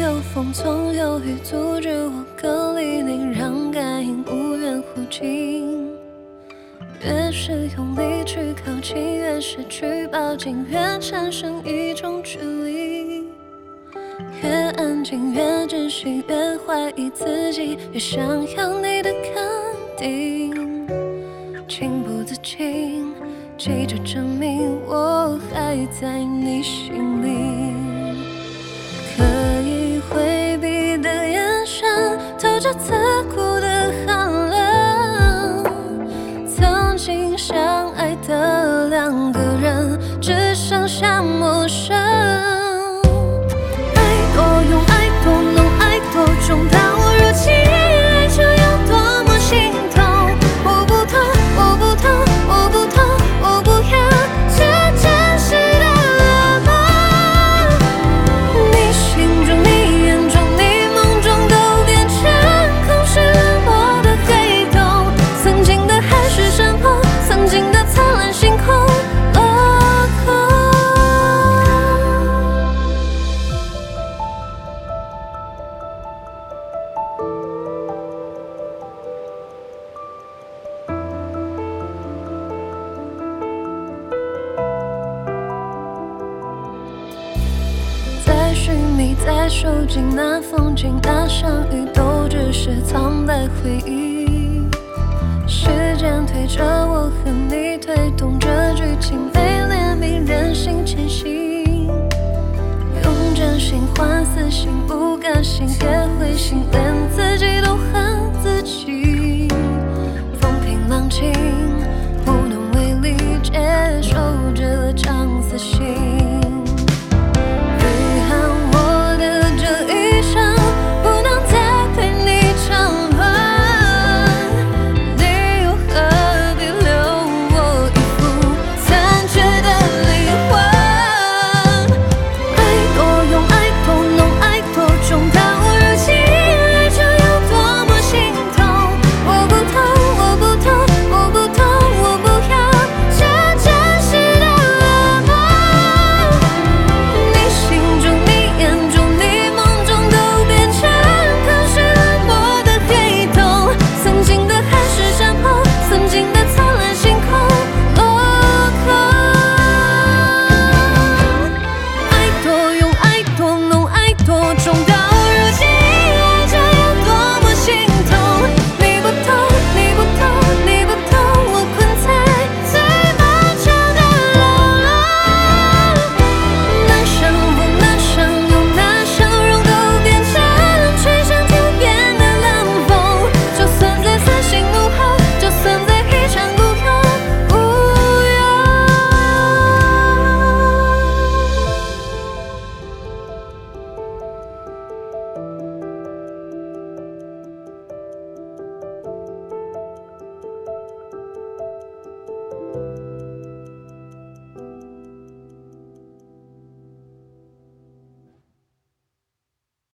有风，总有雨，阻止我隔离你，让感应无缘乎尽。越是用力去靠近，越是去抱紧，越产生一种距离。越安静，越窒息，越怀疑自己，越想要你的肯定。情不自禁，急着证明我还在你心里。可以回避的眼神，透着刺骨的寒冷。曾经相爱的两个人，只剩下陌生。爱多用，爱多浓，爱多重，当我如期爱就要多么心痛。我不痛，我不痛，我不痛，我不要这真实的冷漠。你心中，你眼中，你梦中，都变成空虚冷漠的黑洞。曾经的海誓山盟，曾经的灿烂星空落空。再寻觅，再收集那风景，那相遇，都只是苍白回忆。时间推着我和你，推动着剧情，被怜悯任性前行。用真心换死心，不甘心也灰心，连自己都恨自己。风平浪静，无能为力解